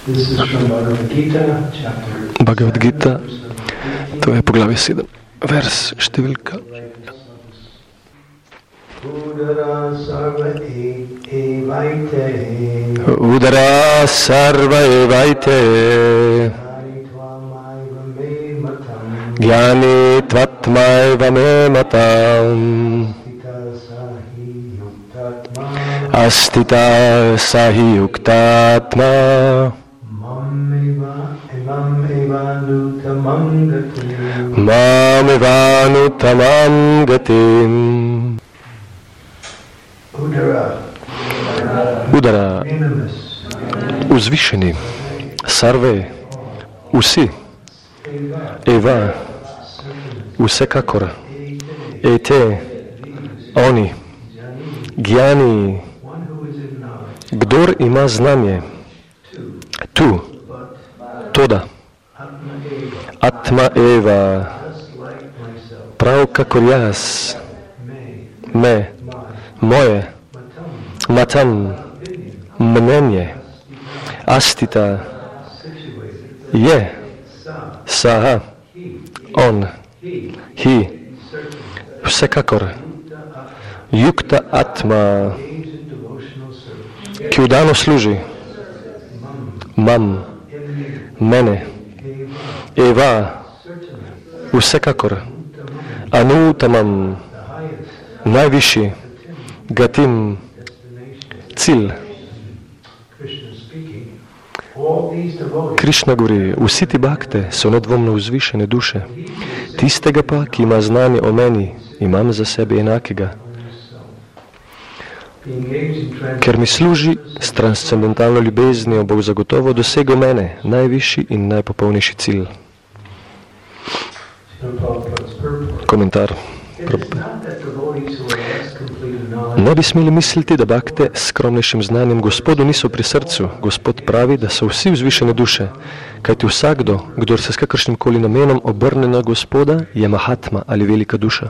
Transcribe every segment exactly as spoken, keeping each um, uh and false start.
Bhagavad Gita, to je poglavje sedem, vers številka. Udara sarva evaite Jnani tvatmaiva me matam Astita sahi yuktatma Mam evanutamam gatim. Udara, vzvišeni, sarve, vsi, eva, vsekakor, ete, oni, gyani, kdor ima znanje, tu, toda, atma eva, prav kakor jaz, me, moje, matam, mnenje, astita, je, saha, on, hi, vsekakor, yukta atma, ki vdano služi, mam, mene, eva, vsekakor, anutamam, najvišji, gatim, cilj. Krišna govori, vsi ti bhakte so nedvomno vzvišene duše. Tistega pa, ki ima znanje o meni, imam za sebe enakega. Ker mi služi s transcendentalno ljubeznijo, bo zagotovo dosegel mene, najvišji in najpopolnejši cilj. Komentar. Ne bi smeli misliti, da bhakte s skromnejšim znanjem Gospodu niso pri srcu. Gospod pravi, da so vsi vzvišene duše, kajti vsakdo, kdor se s kakršnim koli namenom obrne na Gospoda, je mahatma ali velika duša.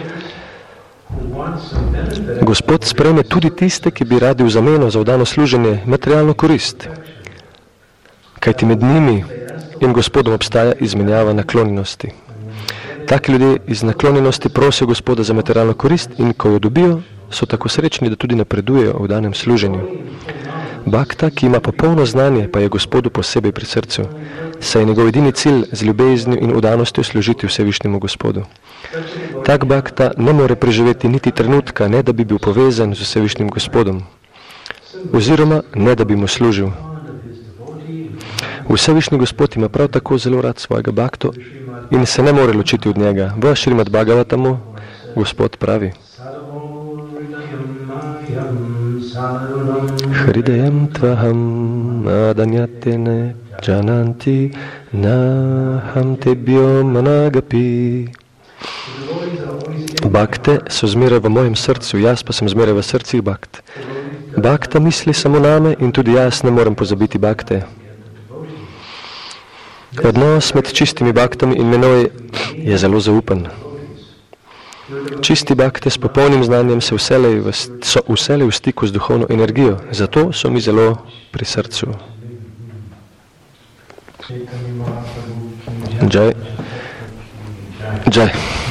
Gospod sprejme tudi tiste, ki bi radi v zameno za vdano služenje materialno korist, kajti med njimi in Gospodom obstaja izmenjava naklonjenosti. Taki ljudje iz naklonjenosti prosijo Gospoda za materialno korist in ko jo dobijo, so tako srečni, da tudi napredujejo v danem služenju. Bhakta, ki ima popolno znanje, pa je Gospodu posebej pri srcu, saj je njegov edini cilj z ljubeznijo in vdanostjo služiti Vsevišnjemu Gospodu. Tak bhakta ne more preživeti niti trenutka, ne da bi bil povezan z Vsevišnjim Gospodom, oziroma ne da bi mu služil. Vsevišnji Gospod ima prav tako zelo rad svojega bhakto in se ne more ločiti od njega. V Šrimad Bhagavatamu Gospod pravi: Hridayam tvaham adanyatene jananti naham tebhyo managapi. Bhakte so zmeraj v mojem srcu, jaz pa sem zmeraj v srcih bhakt. Bhakta misli samo name in tudi jaz ne morem pozabiti bhakte. Odnos med čistimi bhaktami in menoj je zelo zaupen. Čisti bhakte s popolnim znanjem se vselej v, so vselej v stiku z duhovno energijo, zato so mi zelo pri srcu. Džaj. Džaj.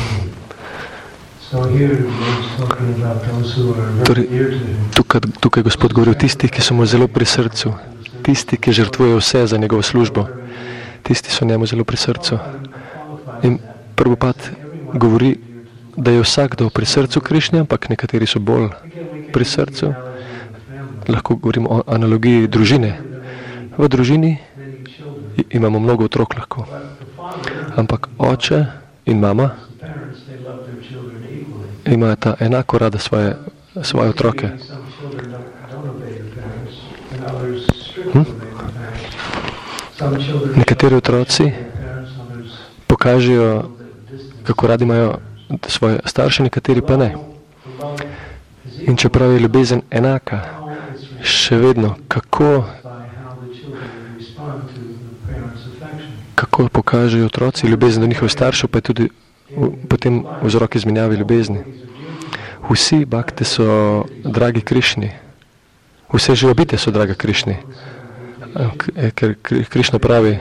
Torej, tukaj, tukaj Gospod govori o tistih, ki so mu zelo pri srcu, tisti, ki žrtvujejo vse za njegovo službo. Tisti so njemu zelo pri srcu. In Prabhupada govori, da je vsakdo pri srcu Krišnja, ampak nekateri so bolj pri srcu. Lahko govorimo o analogiji družine. V družini imamo mnogo otrok lahko. Ampak oče in mama imajo ta enako rada svoje, svoje otroke. Hm? Nekateri otroci pokažejo, kako radi imajo svoje starše, nekateri pa ne. In čeprav je ljubezen enaka, še vedno, kako, kako pokažejo otroci ljubezen do njihovih staršev, pa je tudi potem vzrok izmenjave ljubezni. Vsi bhakte so dragi Krišni. Vse žive bitje so draga Krišni. Ker Krišna pravi,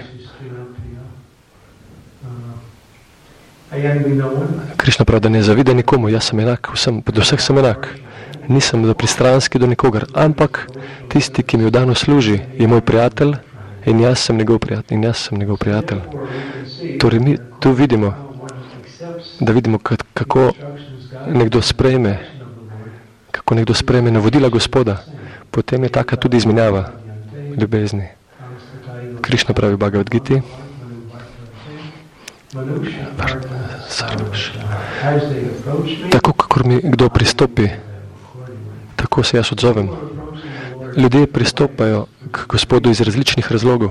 Krišna pravi, da ne zavida nikomu, jaz sem enak, vsem, do vseh sem enak. Nisem pristranski do nikogar, ampak tisti, ki mi vdano služi, je moj prijatelj in jaz sem njegov prijatelj. In jaz sem njegov prijatelj. Torej mi tu vidimo, da vidimo, kako nekdo sprejme, kako nekdo sprejme navodila Gospoda, potem je taka tudi izmenjava ljubezni. Krišna pravi v Bhagavad Giti, tako, kakor mi kdo pristopi, tako se jaz odzovem. Ljudje pristopajo k Gospodu iz različnih razlogov.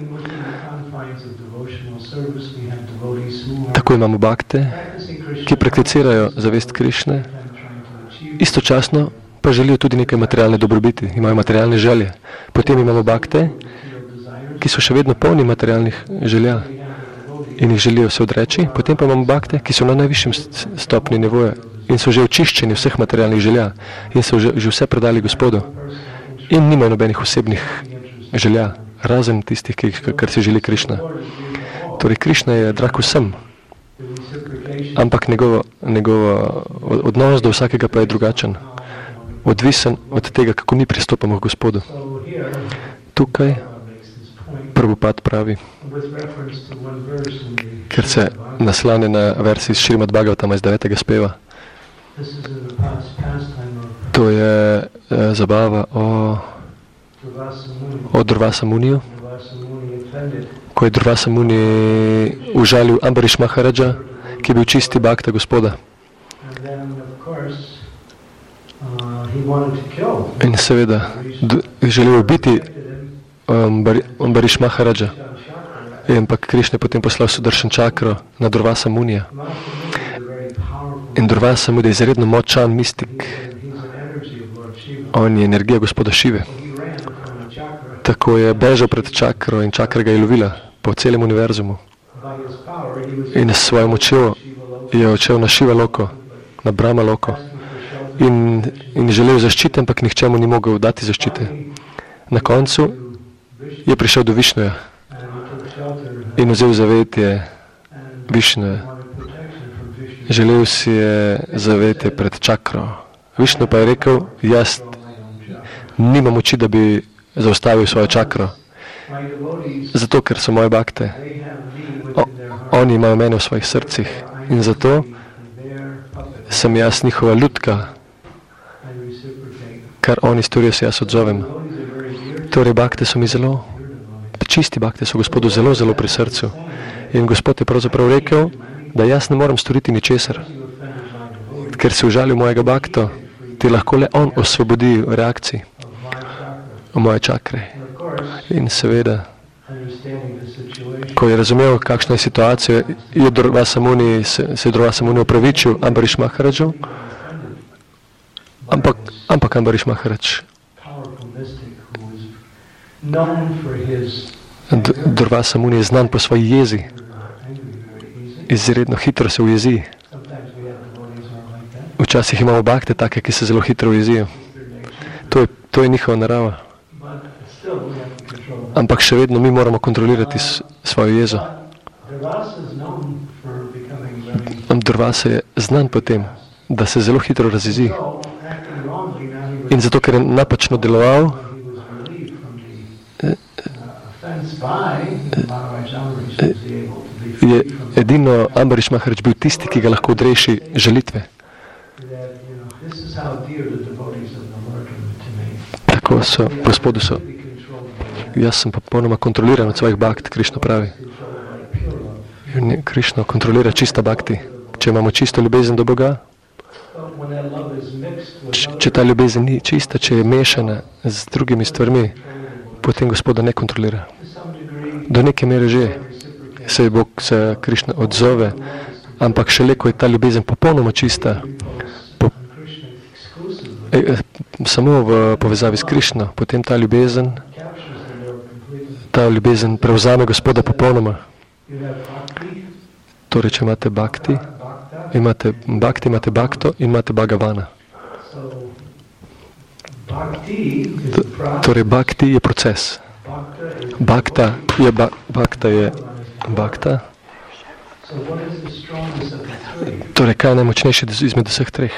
Tako imamo bakte, ki prakticirajo zavest Krišne, istočasno pa želijo tudi nekaj materialne dobrobiti, imajo materialne želje. Potem imamo bakte, ki so še vedno polni materialnih želja in jih želijo se odreči. Potem pa imamo bakte, ki so na najvišjem stopni nivoja in so že očiščeni vseh materialnih želja in so že, že vse predali Gospodu in nimajo nobenih osebnih želja, razen tistih, ki, kar si želi Krišna. Torej, Krišna je drag vsem, ampak njegov, njegov odnos do vsakega pa je drugačen, odvisen od tega, kako mi pristopamo k Gospodu. Tukaj Prabhupada pravi, ker se naslane na versi iz Šrimad Bhagavatama iz devetega speva. To je eh, zabava o, o Durvasa Muniju, ko je Durvasa Muni užalil Ambarish Maharaja, ki je bil čisti bhakta Gospoda. In seveda želel biti Ambarish Maharaja. Ampak Krišna je potem poslal Sudarshan čakro na Durvasa Munija. In Durvasa Muni je izredno močan mistik. On je energija Gospoda Šive. Tako je bežal pred čakro in čakra ga je lovila po celem univerzumu. In s svojo močjo je odšel na Šiva loko, na Brahma loko. In, in želel zaščite, ampak nihče mu ni mogel dati zaščite. Na koncu je prišel do Višnuja in vzel zavetje Višnuja. Želel si je zavetje pred čakro. Višnu pa je rekel, jaz nimam moči, da bi zaustavil svojo čakro. Zato, ker so moje bakte. O, oni imajo mene v svojih srcih. In zato sem jaz njihova ljudka. Kar oni storijo, se jaz odzovem. Torej, bakte so mi zelo, čisti bakte so Gospodu zelo, zelo pri srcu. In Gospod je pravzaprav rekel, da jaz ne moram storiti ničesar. Ker si užalil mojega bakto, ti lahko le on osvobodi v reakciji v moje čakre. In seveda, ko je razumel, kakšna je situacija, je Durvasa Muni, se, se je Durvasa Muni opravičil Ambarish Maharaju, ampak, ampak Ambarish Maharaj Durvasa Muni je znan po svoji jezi. Izredno hitro se ujezi. Včasih imamo bakte take, ki se zelo hitro ujezijo. To je, to je njihova narava. Ampak še vedno mi moramo kontrolirati svojo jezo. Durvasa je znan po tem, da se zelo hitro razjezi. In zato, ker je napačno deloval, je edino Ambarish Maharaj bil tisti, ki ga lahko odreši žalitve. Tako so, Gospodu so, jaz sem pa popolnoma kontroliran od svojih bhakt, Krišna pravi. Krišna kontrolira čista bhakti. Če imamo čisto ljubezen do Boga, če, če ta ljubezen ni čista, če je mešana z drugimi stvarmi, potem Gospoda ne kontrolira. Do neke mere že se Bog, se Krišna odzove, ampak šele, ko je ta ljubezen popolnoma čista, po, e, samo v povezavi s Krišno, potem ta ljubezen, ta ljubezen prevzame Gospoda popolnoma. Torej, če imate bhakti, imate bhakti, imate bhakto in imate Bhagavana. Torej, bhakti je proces. Bhakta je, ba, bhakta je bhakta. Torej, kaj je najmočnejše izmed vseh treh?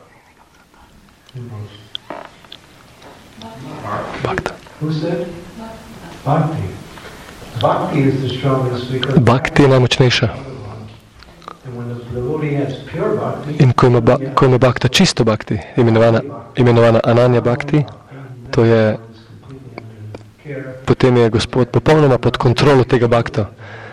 Bhakta. Bhakti je najmočnejša. In ko ima, ba, ko ima bhakta čisto bhakti, imenovana, imenovana Ananya bhakti, to je, potem je Gospod popolnoma pod kontrolo tega bhakta.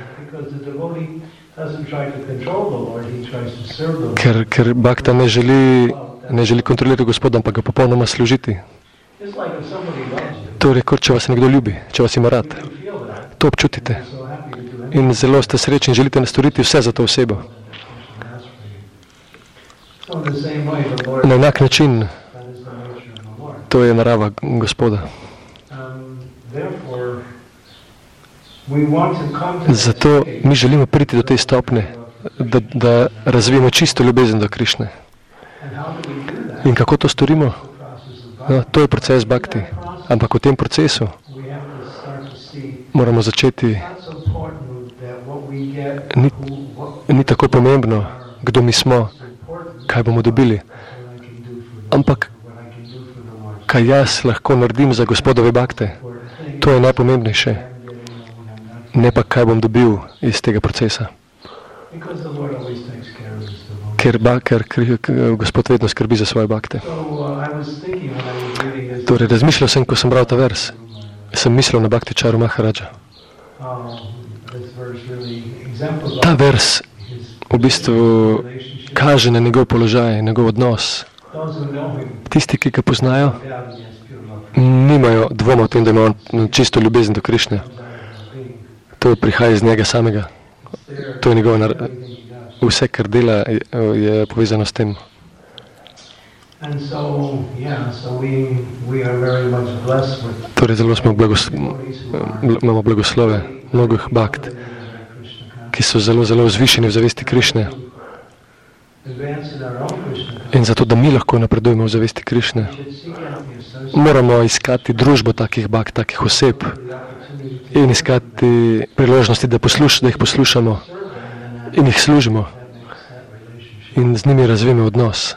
Ker, ker bhakta ne želi, ne želi kontrolirati Gospoda, ampak ga popolnoma služiti. Torej, kot če vas nekdo ljubi, če vas ima rad, to občutite. In zelo ste srečni in želite nastoriti vse za to osebo. Na enak način, to je narava Gospoda. Zato mi želimo priti do te stopne, da, da razvijemo čisto ljubezen do Krišne. In kako to storimo? No, to je proces bhakti. Ampak v tem procesu moramo začeti, ni, ni tako pomembno, kdo mi smo, kaj bomo dobili, ampak kaj jaz lahko naredim za Gospodove bhakte. To je najpomembnejše. Ne pa, kaj bom dobil iz tega procesa. Ker, ba, ker, ker Gospod vedno skrbi za svoje bhakte. Torej, razmišljal sem, ko sem bral ta vers, sem mislil na Bhakti Charu Maharaja. Ta vers v bistvu kaže na njegov položaj, njegov odnos. Tisti, ki ga poznajo, nimajo dvoma o tem, da ima on čisto ljubezen do Krišne. To prihaja iz njega samega. To je njegov nar... Vse, kar dela, je, je povezano s tem. Torej, zelo smo blagos... imamo blagoslove mnogih bhakt, ki so zelo, zelo vzvišeni v zavesti Krišne. In zato, da mi lahko napredujemo v zavesti Krišne, moramo iskati družbo takih bhakt, takih oseb in iskati priložnosti, da, posluš, da jih poslušamo in jih služimo in z njimi razvijemo odnos.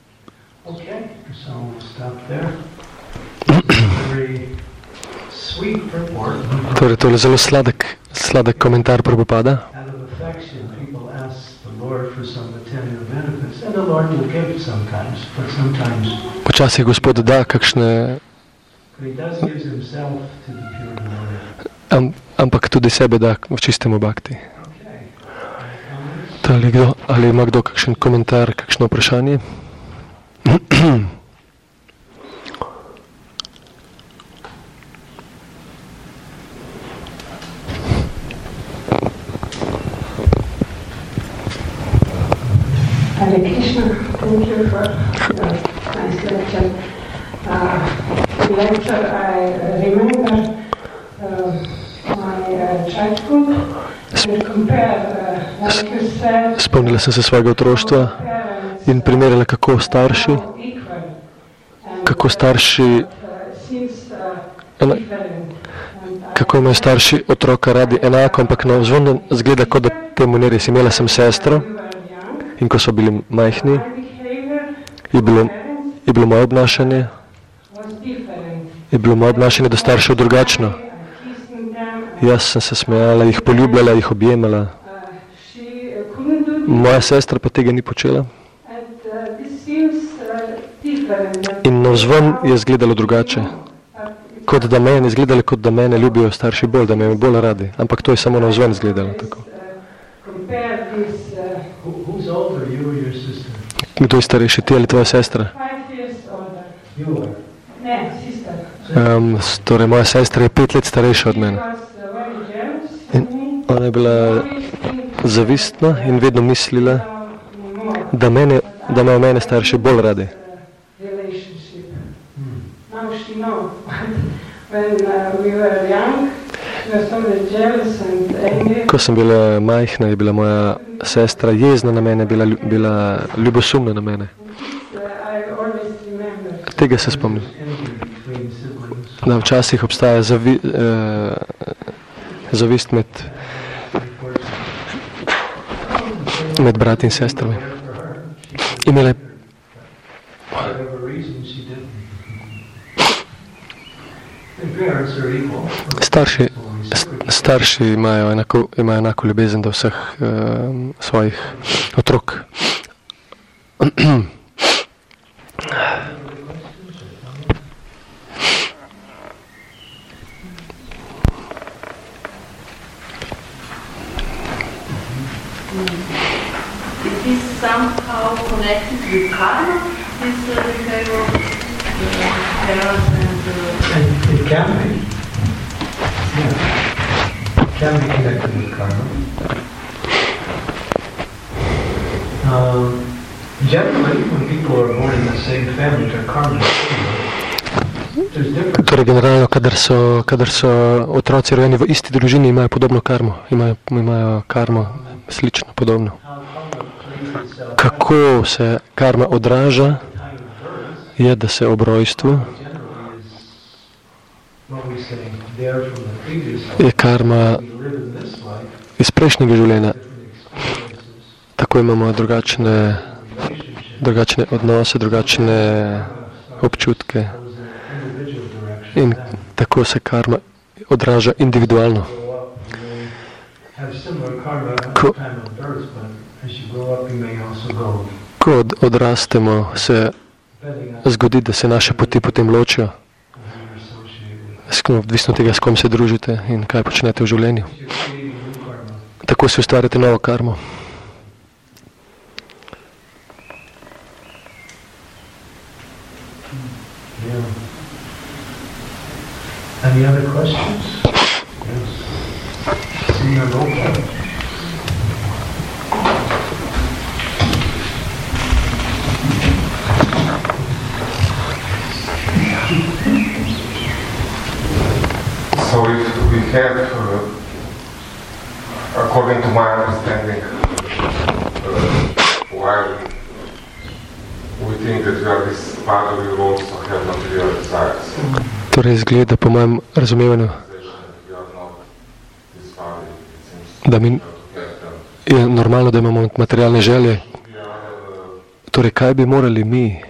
Torej, to je zelo sladek, sladek komentar Prabhupada. Včasih Gospod da kakšne, am, ampak tudi sebe da v čistemu bhakti. Ali, kdo, ali ima kdo kakšen komentar, kakšno vprašanje? Hare Krishna, thank you for the nice lecture. Uh, the lecture I remember uh, my uh, childhood and compare, uh, like you said, spomnila sem se svojega otroštva in primerjala, kako starši, kako starši, ena, kako imajo starši otroka radi enako, ampak na vzvon zgleda, kot da temu ne res. Imela sem sestro in ko so bili majhni, je bilo, je bilo moje obnašanje, je bilo moje obnašanje do staršev drugačno. Jaz sem se smejala, jih poljubljala, jih objemala. Moja sestra pa tega ni počela. In navzven je izgledalo drugače. Kot da mene, izgledalo, kot da mene ljubijo starši bolj, da me bolj radi. Ampak to je samo navzven izgledalo tako. Kdo je starejši, ti ali tvoja sestra? Um, torej, moja sestra je pet let starejša od mene. In ona je bila zavistna in vedno mislila, da, mene, da imajo mene starši bolj radi. Ko sem bila majhna, je bila moja sestra jezna na mene, bila, bila ljubosumna na mene. Tega se spomnim. da včasih obstaja zavi, eh, zavist med, med brati in sestrami. Imele starši, starši imajo enako, imajo enako ljubezen do vseh eh, svojih otrok. Is this somehow connected with karma, this uh, behavior of the parents and the... It can be. Yeah. It can be connected with karma. Um, generally, when people are born in the same family, their karma is similar. There's different. Torej, generalno, kadar so, kadar so otroci rojeni v isti družini, imajo podobno karmo. Imajo, imajo karmo slično, podobno. Kako se karma odraža, je, da se ob rojstvu je karma iz prejšnjega življenja. Tako imamo drugačne, drugačne odnose, drugačne občutke in tako se karma odraža individualno. Ko, ko od, odrastemo, se zgodi, da se naše poti potem ločijo, odvisno tega, s kom se družite in kaj počnete v življenju. Tako si ustvarjate novo karmo. Yeah. Any other questions? Yes. See your roll call. So if we have, uh, according to my understanding, uh, while we think that we are this part, we also have material desires. Torej izgleda po mojem razumevanju, da mi je normalno, da imamo materialne želje. Torej, kaj bi morali mi,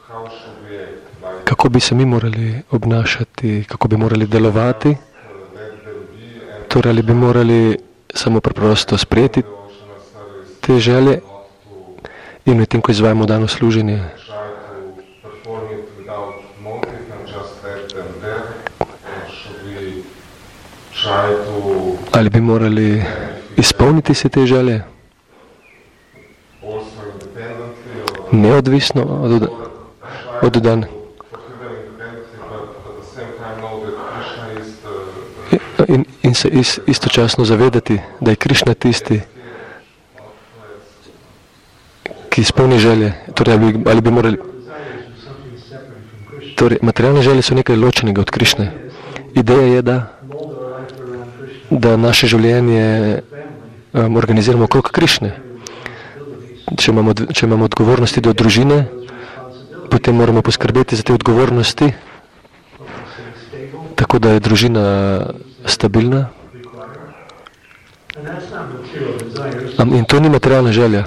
kako bi se mi morali obnašati, kako bi morali delovati, torej ali bi morali samo preprosto sprejeti te želje in medtem, ko izvajamo dano služenje, ali bi morali izpolniti se te želje neodvisno od, od dan. In, in se is, istočasno zavedati, da je Krišna tisti, ki izpolni želje. Torej, ali bi, ali bi morali... Torej, materialne želje so nekaj ločenega od Krišne. Ideja je, da, da naše življenje um, organiziramo okrog Krišne. Če imamo, če imamo odgovornosti do družine, potem moramo poskrbeti za te odgovornosti, tako da je družina stabilna. In to ni materialna želja.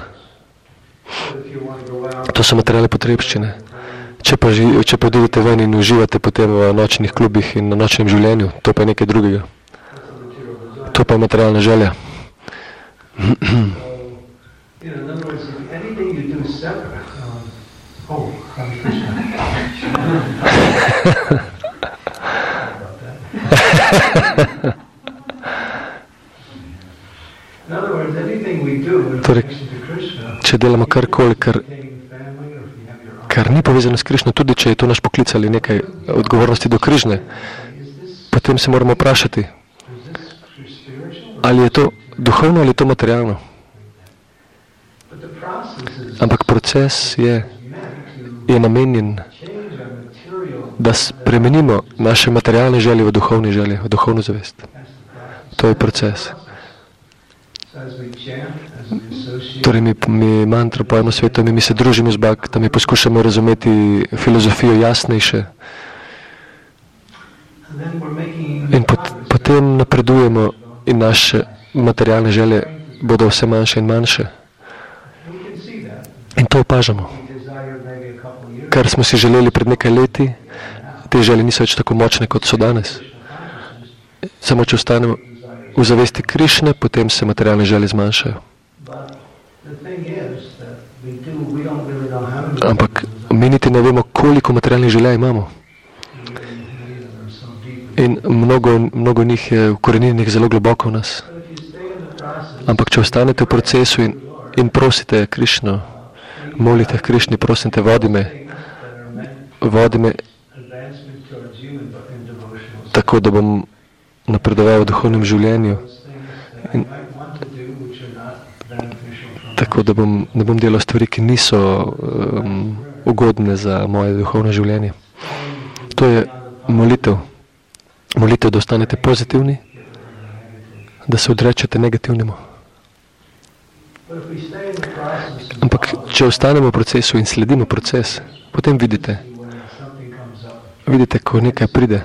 To so materialne potrebščine. Če pa, ži, če pa odidete ven in uživate potem v nočnih klubih in na nočnem življenju, to pa je nekaj drugega. To pa je materialna želja. Torej, če delamo karkoli, kar, kar ni povezano s Krišno, tudi če je to naš poklic ali nekaj odgovornosti do Krišne, potem se moramo vprašati, ali je to duhovno ali je to materialno. Ampak proces je, je namenjen, da spremenimo naše materialne želje v duhovne želje, v duhovno zavest. To je proces. Torej, mi, mi mantro pojemo svetom in mi se družimo z Bhakta, mi poskušamo razumeti filozofijo jasnejše. In pot, potem napredujemo in naše materialne želje bodo vse manjše in manjše. In to opažamo. Kar smo si želeli pred nekaj leti, te želje niso več tako močne, kot so danes. Samo če ostanemo v zavesti Krišne, potem se materialne želje zmanjšajo. Ampak mi niti ne vemo, koliko materialnih želja imamo. In mnogo, mnogo njih je ukorenjenih zelo globoko v nas. Ampak če ostanete v procesu in, in prosite Krišno, molite Krišni, prosim te, vodi me, vodi me tako, da bom napredoval v duhovnem življenju in tako, da bom, ne bom delal stvari, ki niso um, ugodne za moje duhovno življenje. To je molitev. Molitev, da ostanete pozitivni, da se odrečete negativnemu. Ampak, če ostanemo v procesu in sledimo proces, potem vidite, vidite, ko nekaj pride.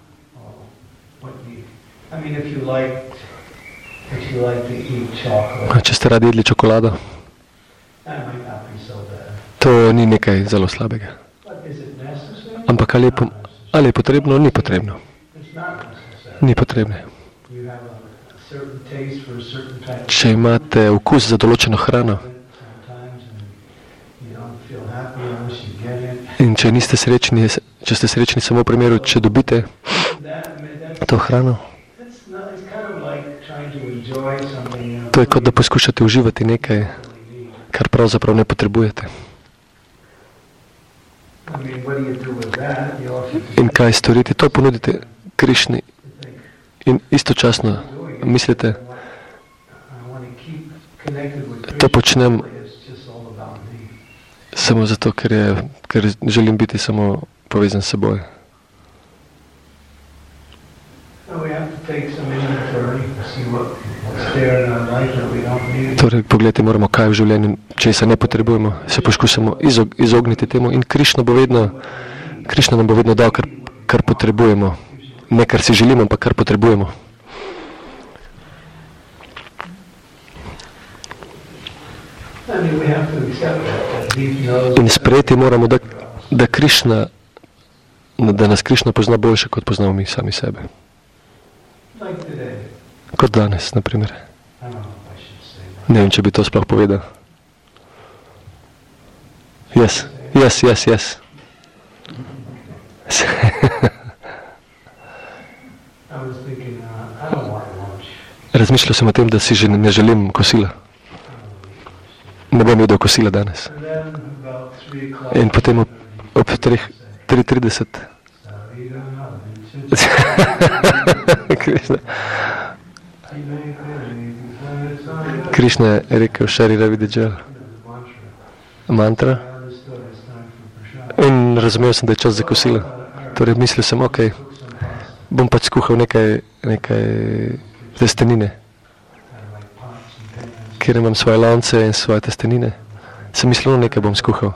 Če ste radi jedli čokolado, to ni nekaj zelo slabega. Ampak ali je, po, ali je potrebno? Ni potrebno. Ni potrebno. Če imate okus za določeno hrano in če niste srečni, če ste srečni samo v primeru, če dobite to hrano, to je kot da poskušate uživati nekaj, kar pravzaprav ne potrebujete. In kaj storiti? To ponudite Krišni in istočasno mislite, to počnem samo zato, ker, je, ker želim biti samo povezan s seboj. Torej, pogledajte, moramo, kaj v življenju, česa ne potrebujemo, se poskušamo izog, izogniti temu in Krišna bo vedno, Krišna nam bo vedno dal, kar, kar potrebujemo. Ne, kar si želimo, ampak kar potrebujemo. In sprejeti moramo, da, da, Krišna, da nas Krišna pozna boljše, kot poznamo mi sami sebe. Kot danes, na primer. Ne vem, če bi to sploh povedal. Yes, yes, yes, yes. Razmišljal sem o tem, da si že ne želim kosila. Ne bom jedel kosila danes. In potem ob, ob tri trideset Krišna. Krišna je rekel, Šari Ravidžel, mantra. In razumel sem, da je čas za kosilo. Torej mislil sem, ok, bom pač skuhal nekaj, nekaj testenine, kjer imam svoje lonce in svoje testenine. Sem mislil, no, nekaj bom skuhal.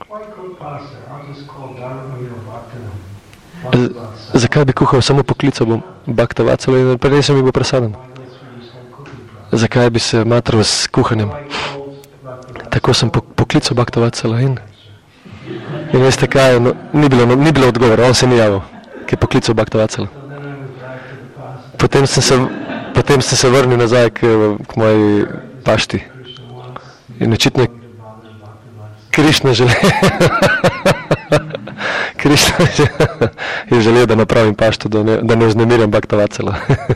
Z, zakaj bi kuhal? Samo poklical bom Bhakta Vatsala in prenesel mi bo prasadam. Zakaj bi se matral s kuhanjem? Tako sem poklical Bhakta Vatsala in in veste kaj, no, ni, bilo, no, ni bilo odgovora, on se ni javil, ki je poklical Bhakta Vatsala. Potem sem se, potem sem se vrnil nazaj k, k moji pašti. In očitno je Krišna želel, Krišna je želel, da napravim paštu, da ne, da ne vznemirjam Bhakta Vatsala.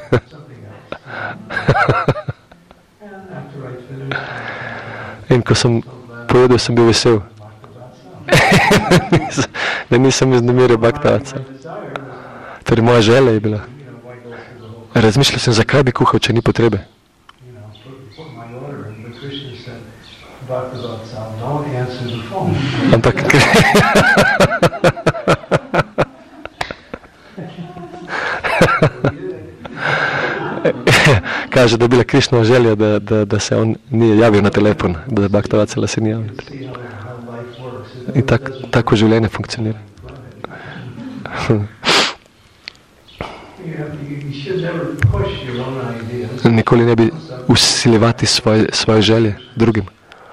In ko sem pojedel, sem bil vesel. Da nisem iznemiril Bhakta Vatsala. Torej, moja želja je bila. Razmišljal sem, zakaj bi kuhal, če ni potrebe. Ampak kaže, da je bila Krišnova želja, da, da, da se on ni javil na telefon, da Bhakta Vatsala se ni javil. In tak, tako življenje funkcionira. Nikoli ne bi usiljevati svoje, svoje želje drugim.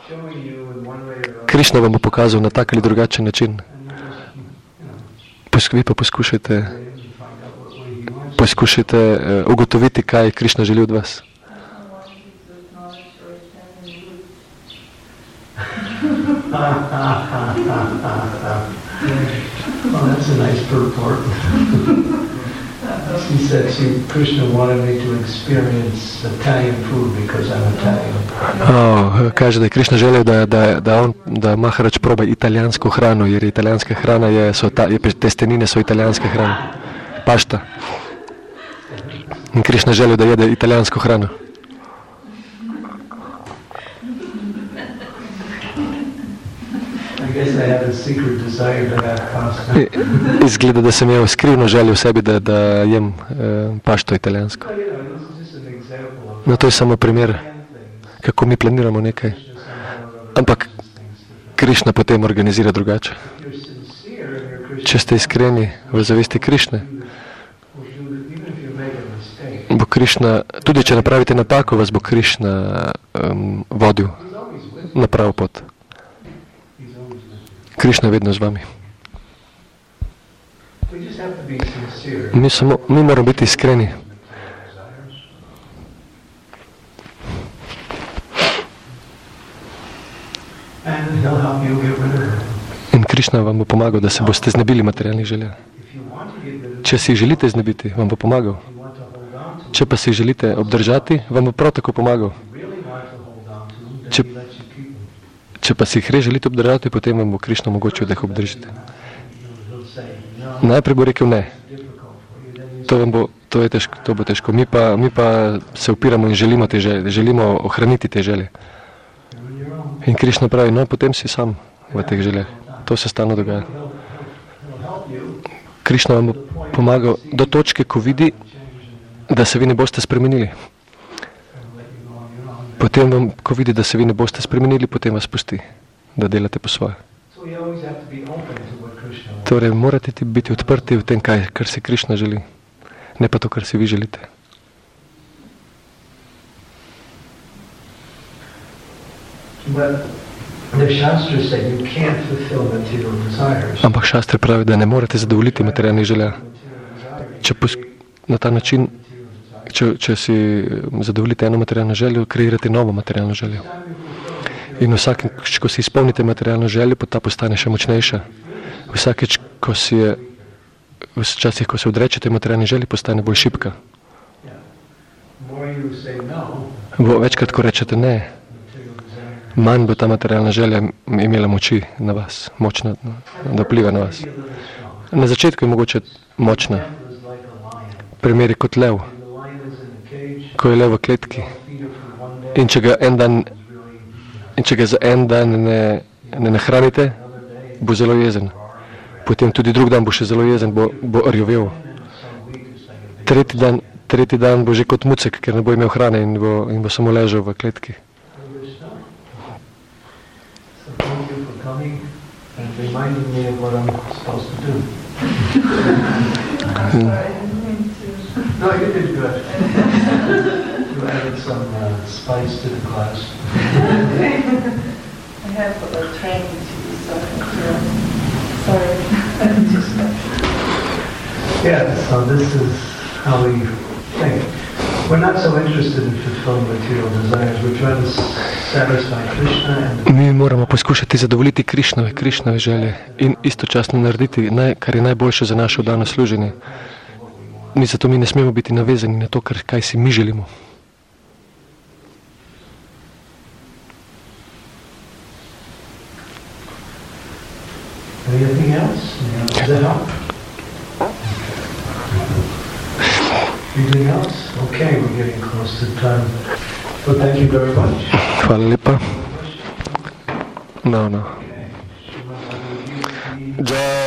Krišna vam bo pokazal na tak ali drugačen način. Vi pa poskušajte, poskušajte uh, ugotoviti, kaj Krišna želi od vas. Well, that's a nice purport. She said she, Krishna wanted me to experience Italian food because I'm Italian. Oh, kaže, da je Krišna želel, da, da, da, on, da Maharač proba italijansko hrano, jer italijanska hrana je, so ta, je, testenine so italijanska hrana. Pašta. In Krišna želel, da jede italijansko hrano. Izgleda, da sem imel skrivno željo v sebi, da, da jem eh, pašto italijansko. No, to je samo primer, kako mi planiramo nekaj. Ampak Krišna potem organizira drugače. Če ste iskreni v zavesti Krišne, bo Krišna, tudi če napravite napako, vas bo Krišna um, vodil na pravo pot. Krišna je vedno z vami. Mi, samo, mi moramo biti iskreni. In Krišna vam bo pomagal, da se boste znebili materialnih želja. Če si jih želite znebiti, vam bo pomagal. Če pa si jih želite obdržati, vam bo prav tako pomagal. Če, če pa si jih res želite obdržati, potem vam bo Krišna omogočil, da jih obdržite. Najprej bo rekel ne. To, vam bo, to, je težko, to bo težko. Mi pa, mi pa se upiramo in želimo, te želje, želimo ohraniti te želje. In Krišna pravi, no, potem si sam v teh željah. To se stalno dogaja. Krišna vam bo pomagal do točke, ko vidi, da se vi ne boste spremenili. Potem vam, ko vidi, da se vi ne boste spremenili, potem vas pusti, da delate po svoje. Torej, morate biti odprti v tem, kaj, kar si Krišna želi, ne pa to, kar si vi želite. Ampak šastre pravi, da ne morete zadovoljiti materialnih želja. Če na ta način, če, če si zadovoljite eno materialno željo, kreirate novo materialno željo. In vsakeč, ko si izpolnite materialno željo, pa ta postane še močnejša. Vsakeč, ko si je, včasih, ko se odrečete materialni želji, postane bolj šibka. Bo večkrat, ko rečete ne, manj bo ta materialna želja imela moči na vas, močna, da vpliva na vas. Na začetku je mogoče močna. Primer je kot lev. Ko je lev v kletki. In če ga en dan, in če ga za en dan ne, ne nahranite, bo zelo jezen. Potem tudi drug dan bo še zelo jezen, bo, bo rjovel. Tretji dan, tretji dan bo že kot mucek, ker ne bo imel hrane in bo, in bo samo ležal v kletki. Hmm. No, you did good. You added some uh, spice to the class. I have a training to do something. Sorry. Yeah, so this is how we think. We're not so interested in fulfilling material desires. We're trying to satisfy Krishna and... Mi moramo poskušati zadovoljiti Krišnove, Krišnove želje in istočasno narediti, naj, kar je najboljše za naše vdano služenje. Mi zato mi ne smemo biti navezani na to, kar, kaj si mi želimo. Anything else? Does that help? Anything else? Okay, we're getting close to time. So thank you very much. Hvala lepa. No, no. Jai